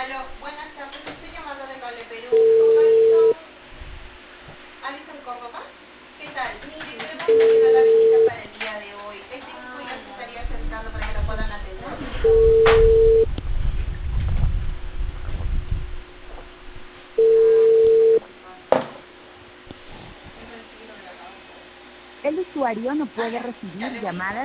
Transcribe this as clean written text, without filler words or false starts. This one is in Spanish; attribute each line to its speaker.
Speaker 1: Aló, buenas tardes, estoy llamando de Cable Perú. ¿Con Alison Córdoba? ¿Qué tal? Mire, queremos coordinar la visita para el día de hoy. Este grupo ya se estaría acercando para que lo puedan atender.
Speaker 2: El usuario no puede
Speaker 1: Ya
Speaker 2: recibir
Speaker 1: le voy
Speaker 2: llamadas